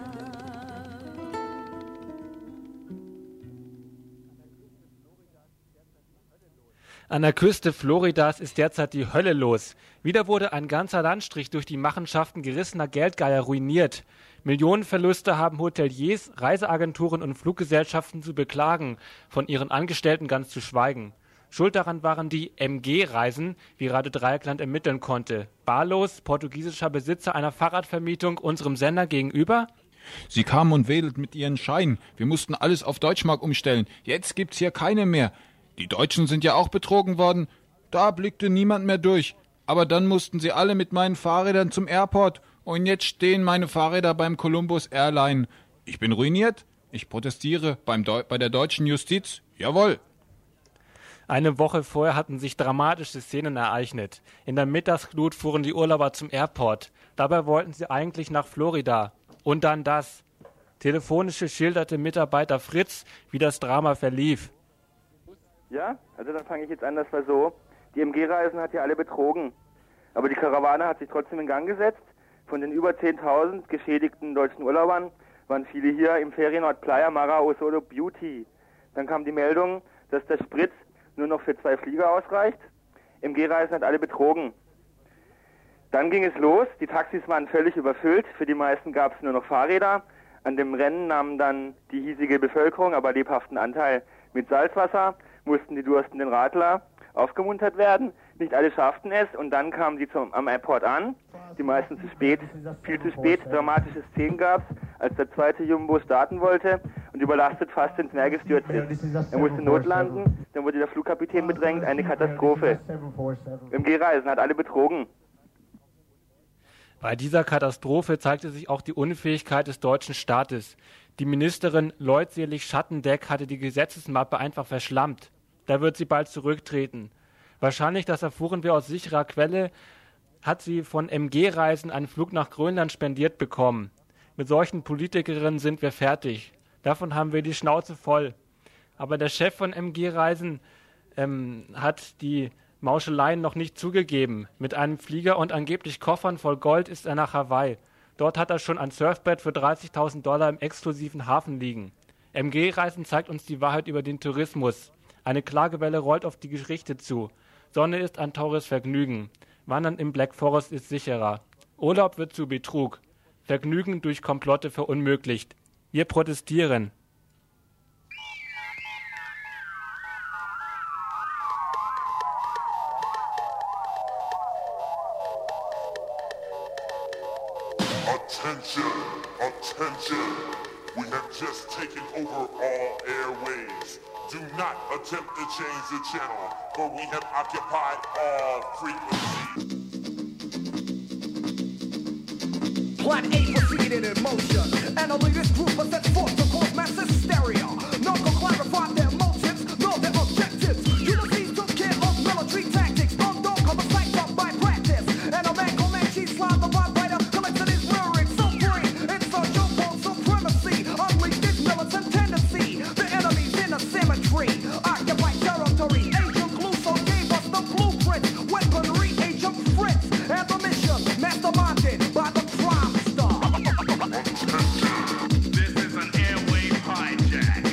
An der Küste Floridas ist derzeit die Hölle los. Wieder wurde ein ganzer Landstrich durch die Machenschaften gerissener Geldgeier ruiniert. Millionenverluste haben Hoteliers, Reiseagenturen und Fluggesellschaften zu beklagen, von ihren Angestellten ganz zu schweigen. Schuld daran waren die M G-Reisen, wie Radio Dreieckland ermitteln konnte. Barlos, portugiesischer Besitzer einer Fahrradvermietung, unserem Sender gegenüber. Sie kamen und wedelten mit ihren Scheinen. Wir mussten alles auf Deutschmark umstellen. Jetzt gibt's hier keine mehr. Die Deutschen sind ja auch betrogen worden. Da blickte niemand mehr durch. Aber dann mussten sie alle mit meinen Fahrrädern zum Airport. Und jetzt stehen meine Fahrräder beim Columbus Airline. Ich bin ruiniert. Ich protestiere beim Deu- bei der deutschen Justiz. Jawohl. Eine Woche vorher hatten sich dramatische Szenen ereignet. In der Mittagsglut fuhren die Urlauber zum Airport. Dabei wollten sie eigentlich nach Florida. Und dann das. Telefonische schilderte Mitarbeiter Fritz, wie das Drama verlief. Ja, also dann fange ich jetzt an, das war so. Die M G-Reisen hat ja alle betrogen. Aber die Karawane hat sich trotzdem in Gang gesetzt. Von den über zehntausend geschädigten deutschen Urlaubern waren viele hier im Ferienort Playa Mara Osolo Beauty. Dann kam die Meldung, dass der Sprit nur noch für zwei Flieger ausreicht. M G-Reisen hat alle betrogen. Dann ging es los. Die Taxis waren völlig überfüllt. Für die meisten gab es nur noch Fahrräder. An dem Rennen nahmen dann die hiesige Bevölkerung aber lebhaften Anteil. Mit Salzwasser mussten die durstenden Radler aufgemuntert werden. Nicht alle schafften es und dann kamen sie zum, am Airport an. Die meisten zu spät, viel zu spät. Dramatische Szenen gab es, als der zweite Jumbo starten wollte und überlastet fast ins Meer gestürzt ist. Er musste notlanden, dann wurde der Flugkapitän bedrängt. Eine Katastrophe. M G-Reisen hat alle betrogen. Bei dieser Katastrophe zeigte sich auch die Unfähigkeit des deutschen Staates. Die Ministerin leutselig Schattendeck hatte die Gesetzesmappe einfach verschlammt. Da wird sie bald zurücktreten. Wahrscheinlich, das erfuhren wir aus sicherer Quelle, hat sie von M G-Reisen einen Flug nach Grönland spendiert bekommen. Mit solchen Politikerinnen sind wir fertig. Davon haben wir die Schnauze voll. Aber der Chef von M G-Reisen ähm, hat die Mauscheleien noch nicht zugegeben. Mit einem Flieger und angeblich Koffern voll Gold ist er nach Hawaii. Dort hat er schon ein Surfbrett für dreißigtausend Dollar im exklusiven Hafen liegen. M G-Reisen zeigt uns die Wahrheit über den Tourismus. Eine Klagewelle rollt auf die Gerichte zu. Sonne ist ein teures Vergnügen. Wandern im Black Forest ist sicherer. Urlaub wird zu Betrug. Vergnügen durch Komplotte verunmöglicht. Wir protestieren. Attention, attention. We have just taken over all airwaves. Do not attempt to change the channel, for we have occupied all frequencies. Plan A proceeded in motion, and only this group was set forth to cause mass hysteria. None can clarify their motives, nor their objectives. Ulysses took care of military tactics, none don't come psyched up by practice. And a man called Manchi slide the vibe writer, collected his lyrics so free. It's a joke on supremacy, unleash this militant tendency. The enemy's in a cemetery, occupy territory. Agent Cluso gave us the blueprint, weaponry, Agent Fritz, and the mission masterminded by the crime star. This is an airwave hijack.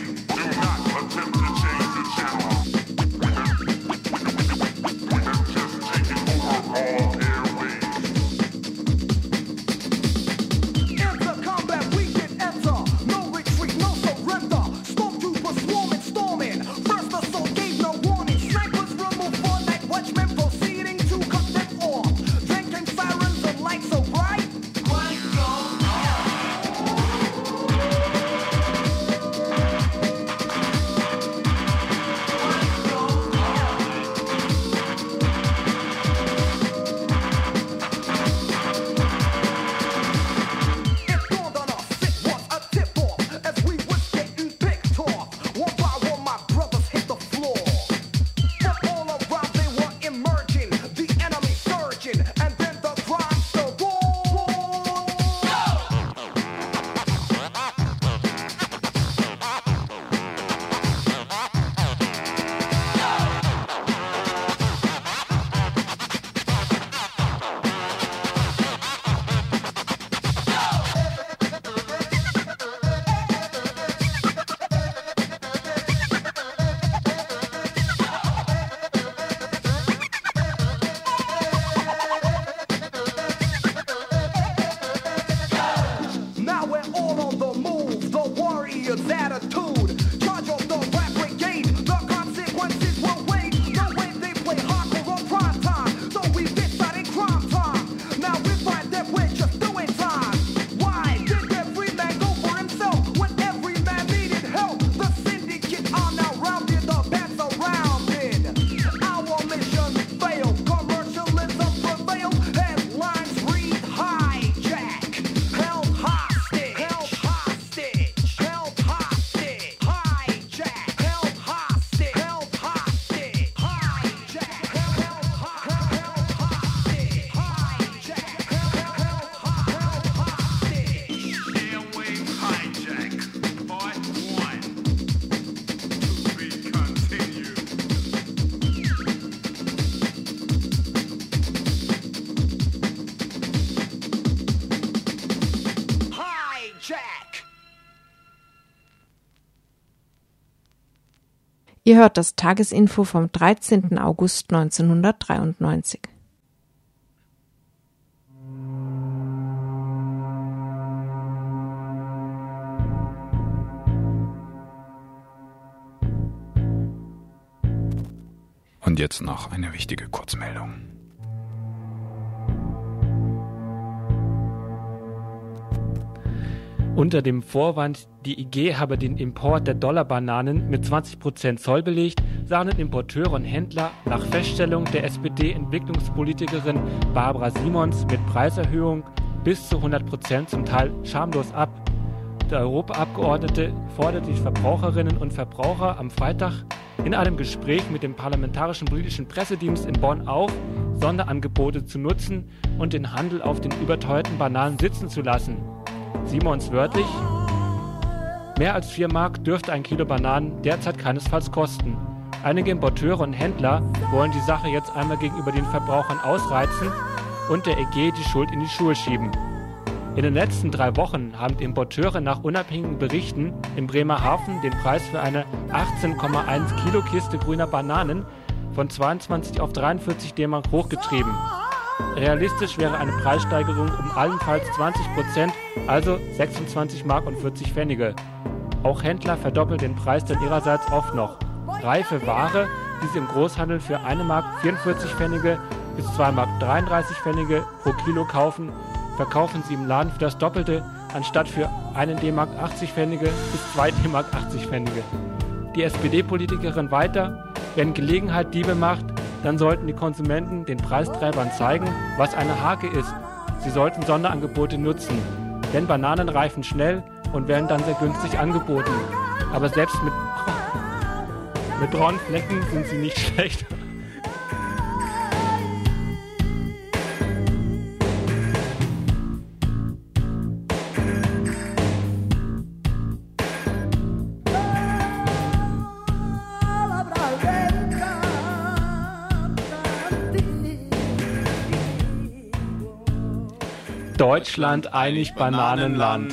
check. Ihr hört das Tagesinfo vom dreizehnten August neunzehnhundertdreiundneunzig. Und jetzt noch eine wichtige Kurzmeldung. Unter dem Vorwand, die I G habe den Import der Dollarbananen mit zwanzig Prozent Zoll belegt, sahen Importeure und Händler nach Feststellung der S P D-Entwicklungspolitikerin Barbara Simons mit Preiserhöhung bis zu hundert Prozent zum Teil schamlos ab. Der Europaabgeordnete forderte die Verbraucherinnen und Verbraucher am Freitag in einem Gespräch mit dem parlamentarischen britischen Pressedienst in Bonn auf, Sonderangebote zu nutzen und den Handel auf den überteuerten Bananen sitzen zu lassen. Simons wörtlich: Mehr als vier Mark dürfte ein Kilo Bananen derzeit keinesfalls kosten. Einige Importeure und Händler wollen die Sache jetzt einmal gegenüber den Verbrauchern ausreizen und der E G die Schuld in die Schuhe schieben. In den letzten drei Wochen haben die Importeure nach unabhängigen Berichten in Bremerhaven den Preis für eine achtzehn Komma eins Kilo Kiste grüner Bananen von zweiundzwanzig auf dreiundvierzig D-Mark hochgetrieben. Realistisch wäre eine Preissteigerung um allenfalls zwanzig Prozent, also sechsundzwanzig Mark und vierzig Pfennige. Auch Händler verdoppeln den Preis dann ihrerseits oft noch. Reife Ware, die sie im Großhandel für eine Mark vierundvierzig Pfennige bis zwei Mark dreiunddreißig Pfennige pro Kilo kaufen, verkaufen sie im Laden für das Doppelte, anstatt für einen D-Mark achtzig Pfennige bis zwei D-Mark achtzig Pfennige. Die S P D-Politikerin weiter: Wenn Gelegenheit Diebe macht, dann sollten die Konsumenten den Preistreibern zeigen, was eine Hake ist. Sie sollten Sonderangebote nutzen, denn Bananen reifen schnell und werden dann sehr günstig angeboten. Aber selbst mit, mit braunen Flecken sind sie nicht schlecht. Deutschland einig Bananenland.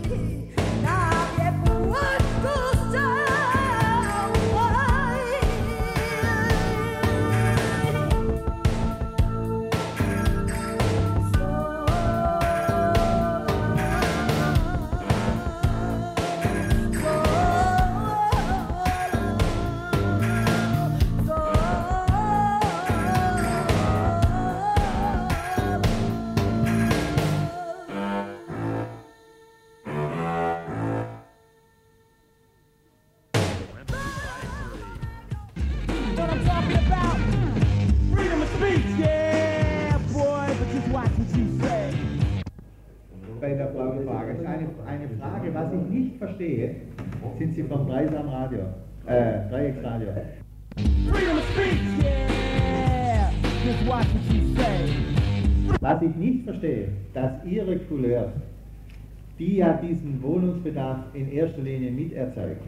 Bei der blauen Frage. Eine, eine Frage, was ich nicht verstehe, sind Sie vom Dreisam Radio, äh, Dreiecksradio. Was ich nicht verstehe, dass Ihre Couleurs, die ja diesen Wohnungsbedarf in erster Linie miterzeugen,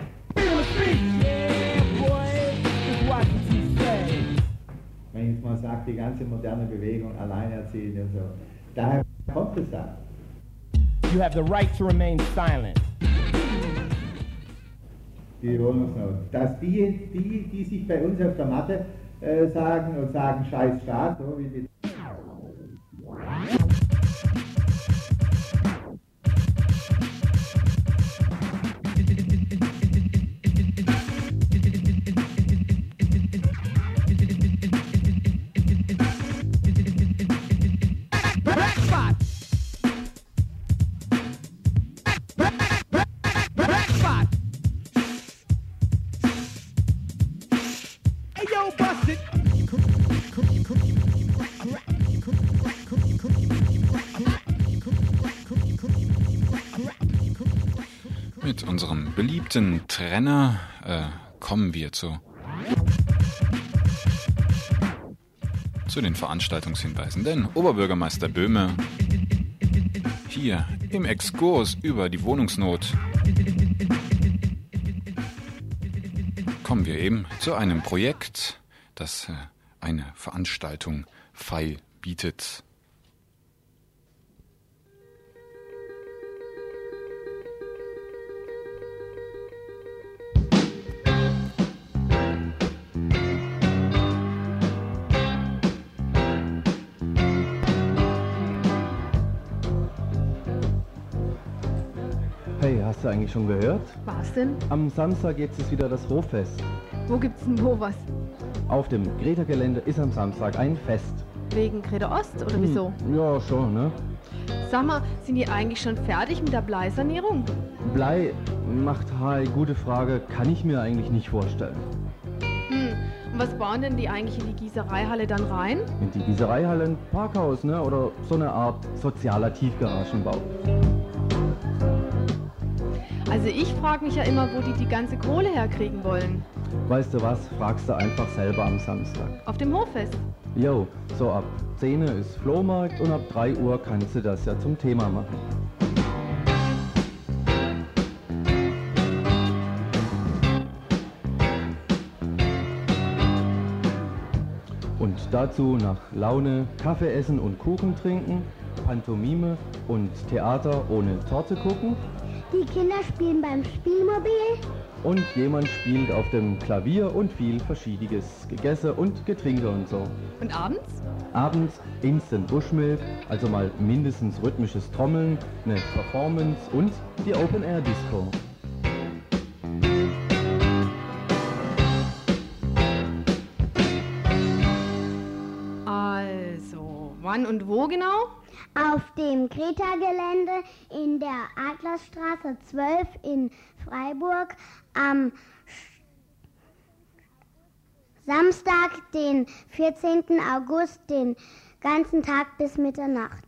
wenn ich jetzt mal sage, die ganze moderne Bewegung, Alleinerziehende und so, daher kommt es da. You have the right to remain silent. Die Wohnungsnot. Dass die, die, die sich bei uns auf der Matte äh, sagen und sagen, scheiß Staat, so wie die Mit unserem beliebten Trenner äh, kommen wir zu, zu den Veranstaltungshinweisen. Denn Oberbürgermeister Böhme hier im Exkurs über die Wohnungsnot kommen wir eben zu einem Projekt, das äh, eine Veranstaltung frei bietet. Hey, hast du eigentlich schon gehört? Was denn? Am Samstag jetzt ist wieder das Hoffest. Wo gibt's denn wo was? Auf dem Greta-Gelände ist am Samstag ein Fest. Wegen Greta Ost oder Hm, wieso? Ja, schon, ne? Sag mal, sind die eigentlich schon fertig mit der Bleisanierung? Blei macht Hai, gute Frage, kann ich mir eigentlich nicht vorstellen. Hm, und was bauen denn die eigentlich in die Gießereihalle dann rein? In die Gießereihalle ein Parkhaus, ne? Oder so eine Art sozialer Tiefgaragenbau. Also ich frage mich ja immer, wo die die ganze Kohle herkriegen wollen. Weißt du was, fragst du einfach selber am Samstag. Auf dem Hoffest? Jo, so ab zehn ist Flohmarkt und ab drei Uhr kannst du das ja zum Thema machen. Und dazu nach Laune Kaffee essen und Kuchen trinken, Pantomime und Theater ohne Torte gucken. Die Kinder spielen beim Spielmobil. Und jemand spielt auf dem Klavier und viel verschiedeniges Gegesse und Getrinke und so. Und abends? Abends Instant Bushmilk, also mal mindestens rhythmisches Trommeln, eine Performance und die Open Air Disco. Also, wann und wo genau? Auf dem Greta-Gelände in der Adlerstraße zwölf in Freiburg am Samstag, den vierzehnten August, den ganzen Tag bis Mitternacht.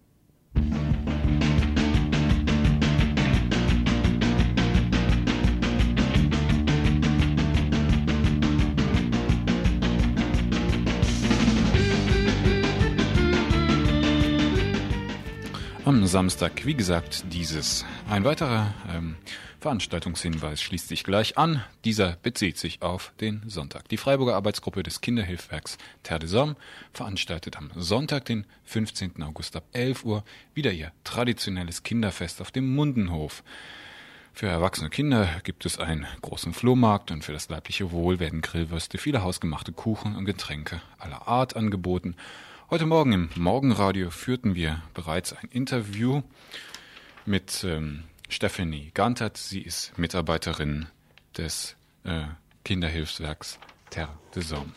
Am Samstag, wie gesagt, dieses. Ein weiterer ähm, Veranstaltungshinweis schließt sich gleich an. Dieser bezieht sich auf den Sonntag. Die Freiburger Arbeitsgruppe des Kinderhilfswerks Terre des Hommes veranstaltet am Sonntag, den fünfzehnten August ab elf Uhr wieder ihr traditionelles Kinderfest auf dem Mundenhof. Für erwachsene Kinder gibt es einen großen Flohmarkt und für das leibliche Wohl werden Grillwürste, viele hausgemachte Kuchen und Getränke aller Art angeboten. Heute Morgen im Morgenradio führten wir bereits ein Interview mit ähm, Stephanie Gantert. Sie ist Mitarbeiterin des äh, Kinderhilfswerks Terre des Hommes.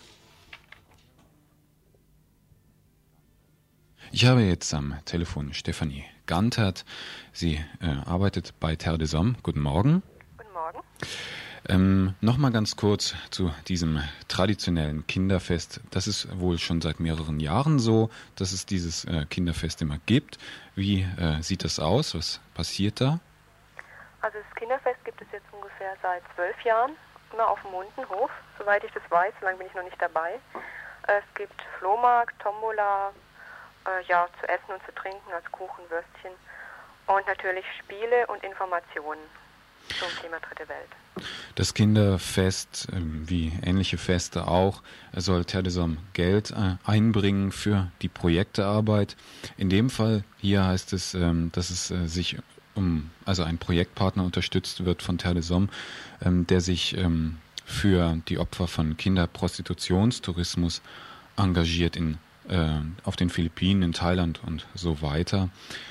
Ich habe jetzt am Telefon Stephanie Gantert. Sie äh, arbeitet bei Terre des Hommes. Guten Morgen. Guten Morgen. Ähm, Nochmal ganz kurz zu diesem traditionellen Kinderfest. Das ist wohl schon seit mehreren Jahren so, dass es dieses äh, Kinderfest immer gibt. Wie äh, sieht das aus? Was passiert da? Also das Kinderfest gibt es jetzt ungefähr seit zwölf Jahren, immer auf dem Mundenhof, soweit ich das weiß, so lange bin ich noch nicht dabei. Äh, es gibt Flohmarkt, Tombola, äh, ja, zu essen und zu trinken, als Kuchen, Würstchen und natürlich Spiele und Informationen zum Thema Dritte Welt. Das Kinderfest, wie ähnliche Feste auch, soll Terre des Hommes Geld einbringen für die Projektearbeit. In dem Fall hier heißt es, dass es sich um, also ein Projektpartner unterstützt wird von Terre des Hommes, der sich für die Opfer von Kinderprostitutionstourismus engagiert in, auf den Philippinen, in Thailand und so weiter.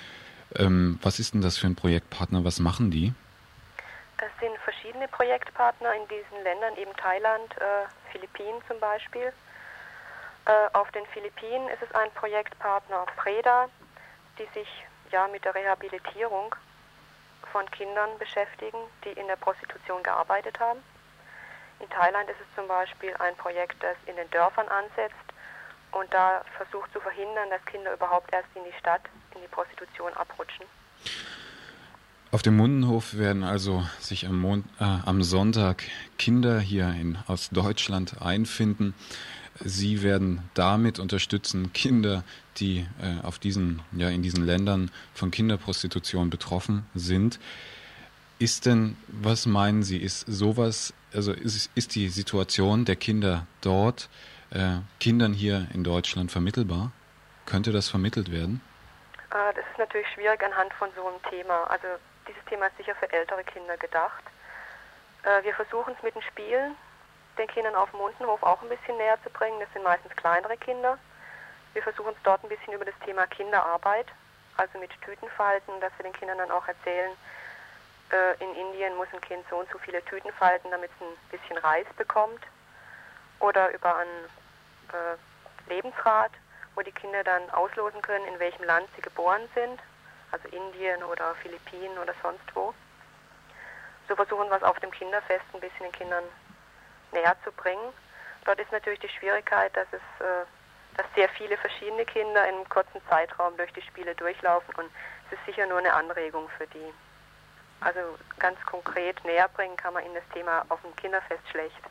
Was ist denn das für ein Projektpartner? Was machen die? Es sind verschiedene Projektpartner in diesen Ländern, eben Thailand, äh, Philippinen zum Beispiel. Äh, auf den Philippinen ist es ein Projektpartner PREDA, die sich ja mit der Rehabilitierung von Kindern beschäftigen, die in der Prostitution gearbeitet haben. In Thailand ist es zum Beispiel ein Projekt, das in den Dörfern ansetzt und da versucht zu verhindern, dass Kinder überhaupt erst in die Stadt, in die Prostitution abrutschen. Auf dem Mundenhof werden also sich am, Mon äh, am Sonntag Kinder hier in, aus Deutschland einfinden. Sie werden damit unterstützen Kinder, die äh, auf diesen, ja, in diesen Ländern von Kinderprostitution betroffen sind. Ist denn, was meinen Sie, ist sowas, also ist, ist die Situation der Kinder dort, äh, Kindern hier in Deutschland vermittelbar? Könnte das vermittelt werden? Äh, das ist natürlich schwierig anhand von so einem Thema. Also dieses Thema ist sicher für ältere Kinder gedacht. Äh, wir versuchen es mit den Spielen den Kindern auf dem Mundenhof auch ein bisschen näher zu bringen. Das sind meistens kleinere Kinder. Wir versuchen es dort ein bisschen über das Thema Kinderarbeit, also mit Tütenfalten, dass wir den Kindern dann auch erzählen, äh, in Indien muss ein Kind so und so viele Tüten falten, damit es ein bisschen Reis bekommt. Oder über einen äh, Lebensrat, wo die Kinder dann auslosen können, in welchem Land sie geboren sind, also Indien oder Philippinen oder sonst wo. So versuchen wir es auf dem Kinderfest ein bisschen den Kindern näher zu bringen. Dort ist natürlich die Schwierigkeit, dass es, äh, dass sehr viele verschiedene Kinder in einem kurzen Zeitraum durch die Spiele durchlaufen und es ist sicher nur eine Anregung für die. Also ganz konkret näher bringen kann man ihnen das Thema auf dem Kinderfest schlecht.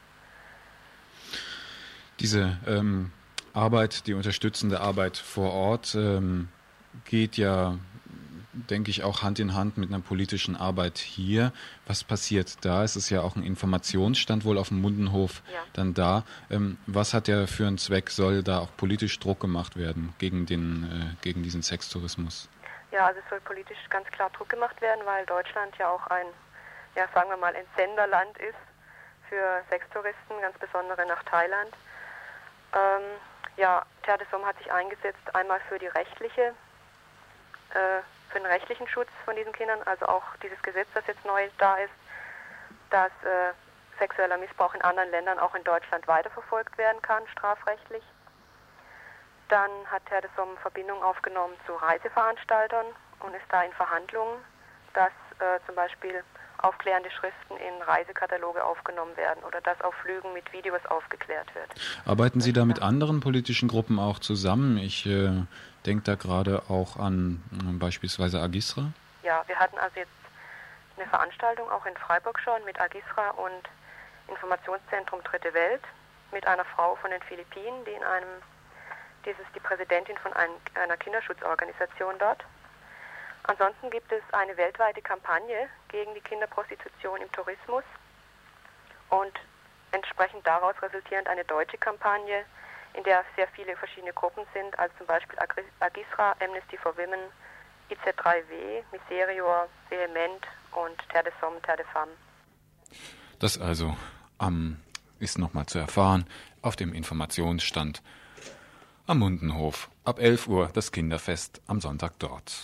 Diese ähm, Arbeit, die unterstützende Arbeit vor Ort, ähm, geht ja, denke ich, auch Hand in Hand mit einer politischen Arbeit hier. Was passiert da? Es ist ja auch ein Informationsstand wohl auf dem Mundenhof ja. dann da. Ähm, was hat der für einen Zweck? Soll da auch politisch Druck gemacht werden gegen, den, äh, gegen diesen Sextourismus? Ja, also es soll politisch ganz klar Druck gemacht werden, weil Deutschland ja auch ein, ja sagen wir mal, Entsenderland ist für Sextouristen, ganz besonders nach Thailand. Ähm, ja, Terre des Hommes hat sich eingesetzt einmal für die rechtliche, äh, für den rechtlichen Schutz von diesen Kindern, also auch dieses Gesetz, das jetzt neu da ist, dass äh, sexueller Missbrauch in anderen Ländern auch in Deutschland weiterverfolgt werden kann, strafrechtlich. Dann hat Terre des Hommes Verbindung aufgenommen zu Reiseveranstaltern und ist da in Verhandlungen, dass äh, zum Beispiel aufklärende Schriften in Reisekataloge aufgenommen werden oder dass auf Flügen mit Videos aufgeklärt wird. Arbeiten Sie da mit anderen politischen Gruppen auch zusammen? Ich äh, denke da gerade auch an äh, beispielsweise Agisra. Ja, wir hatten also jetzt eine Veranstaltung auch in Freiburg schon mit Agisra und Informationszentrum Dritte Welt mit einer Frau von den Philippinen, die in einem, das ist die Präsidentin von ein, einer Kinderschutzorganisation dort. Ansonsten gibt es eine weltweite Kampagne gegen die Kinderprostitution im Tourismus und entsprechend daraus resultierend eine deutsche Kampagne, in der sehr viele verschiedene Gruppen sind, als zum Beispiel Agisra, Amnesty for Women, I Z drei W, Miserior, Vehement und Terre des Hommes, Terre des Femmes. Das also ähm, ist nochmal zu erfahren auf dem Informationsstand am Mundenhof. Ab elf Uhr das Kinderfest am Sonntag dort.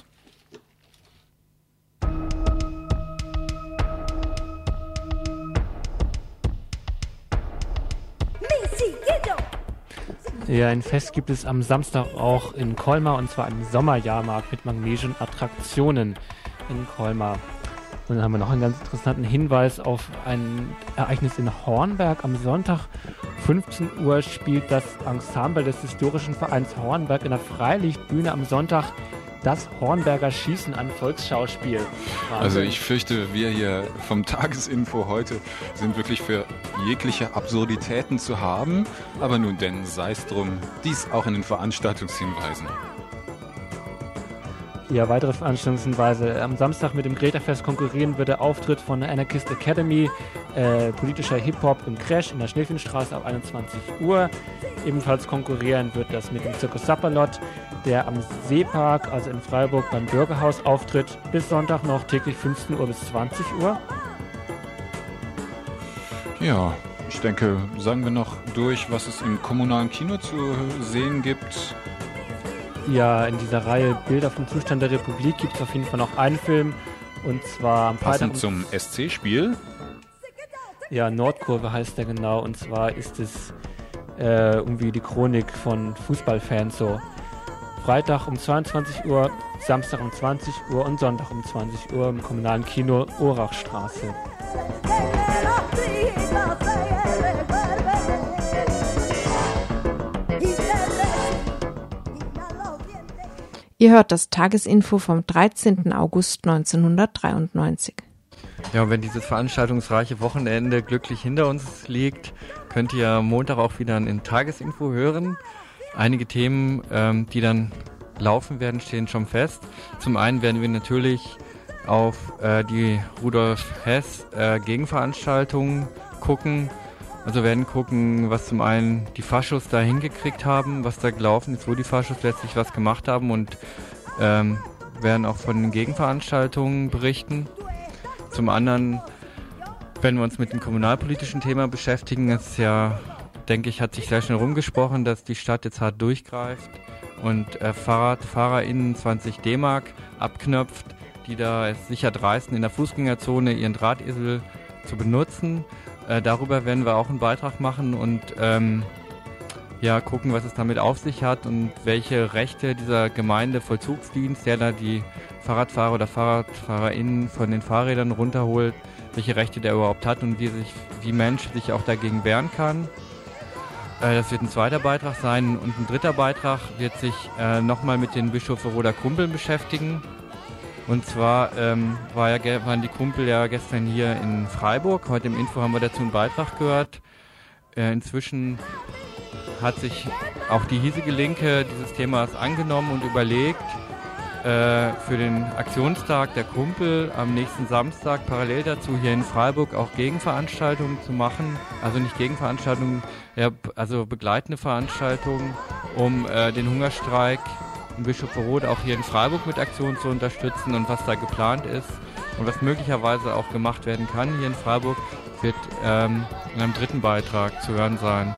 Ja, ein Fest gibt es am Samstag auch in Colmar, und zwar einen Sommerjahrmarkt mit Magnesium-Attraktionen in Colmar. Und dann haben wir noch einen ganz interessanten Hinweis auf ein Ereignis in Hornberg. Am Sonntag fünfzehn Uhr spielt das Ensemble des historischen Vereins Hornberg in der Freilichtbühne am Sonntag das Hornberger Schießen an Volksschauspiel. Wahnsinn. Also ich fürchte, wir hier vom Tagesinfo heute sind wirklich für jegliche Absurditäten zu haben. Aber nun denn, sei es drum, dies auch in den Veranstaltungshinweisen. Ja, weitere Veranstaltungshinweise. Am Samstag mit dem Greta-Fest konkurrieren wird der Auftritt von der Anarchist Academy, äh, politischer Hip-Hop im Crash in der Schneefenstraße ab einundzwanzig Uhr. Ebenfalls konkurrieren wird das mit dem Zirkus Sapperlot, der am Seepark, also in Freiburg beim Bürgerhaus auftritt, bis Sonntag noch täglich fünfzehn Uhr bis zwanzig Uhr. Ja, ich denke, sagen wir noch durch, was es im kommunalen Kino zu sehen gibt. Ja, in dieser Reihe Bilder vom Zustand der Republik gibt es auf jeden Fall noch einen Film, und zwar am Freitag. Passend zum S C-Spiel? Ja, Nordkurve heißt der genau, und zwar ist es äh, irgendwie die Chronik von Fußballfans so. Freitag um zweiundzwanzig Uhr, Samstag um zwanzig Uhr und Sonntag um zwanzig Uhr im kommunalen Kino Orachstraße. Ihr hört das Tagesinfo vom dreizehnten August neunzehnhundertdreiundneunzig. Ja, und wenn dieses veranstaltungsreiche Wochenende glücklich hinter uns liegt, könnt ihr am Montag auch wieder ein Tagesinfo hören. Einige Themen, ähm, die dann laufen werden, stehen schon fest. Zum einen werden wir natürlich auf äh, die Rudolf Hess äh, Gegenveranstaltungen gucken. Also werden gucken, was zum einen die Faschos da hingekriegt haben, was da gelaufen ist, wo die Faschos letztlich was gemacht haben, und ähm, werden auch von den Gegenveranstaltungen berichten. Zum anderen werden wir uns mit dem kommunalpolitischen Thema beschäftigen. Es ist ja, denke ich, hat sich sehr schnell rumgesprochen, dass die Stadt jetzt hart durchgreift und äh, Fahrrad, FahrerInnen zwanzig D-Mark abknöpft, die da es sicher dreisten, in der Fußgängerzone ihren Drahtesel zu benutzen. Äh, darüber werden wir auch einen Beitrag machen und ähm, ja, gucken, was es damit auf sich hat und welche Rechte dieser Gemeindevollzugsdienst, der da die Fahrradfahrer oder FahrradfahrerInnen von den Fahrrädern runterholt, welche Rechte der überhaupt hat und wie sich, wie Mensch sich auch dagegen wehren kann. Äh, das wird ein zweiter Beitrag sein und ein dritter Beitrag wird sich äh, nochmal mit den Bischofferoder Kumpeln beschäftigen. Und zwar ähm, war ja, waren die Kumpel ja gestern hier in Freiburg. Heute im Info haben wir dazu einen Beitrag gehört. Äh, inzwischen hat sich auch die hiesige Linke dieses Themas angenommen und überlegt, äh, für den Aktionstag der Kumpel am nächsten Samstag parallel dazu hier in Freiburg auch Gegenveranstaltungen zu machen. Also nicht Gegenveranstaltungen, ja, also begleitende Veranstaltungen, um äh, den Hungerstreik in Bischofferode auch hier in Freiburg mit Aktionen zu unterstützen und was da geplant ist und was möglicherweise auch gemacht werden kann hier in Freiburg, wird ähm, in einem dritten Beitrag zu hören sein.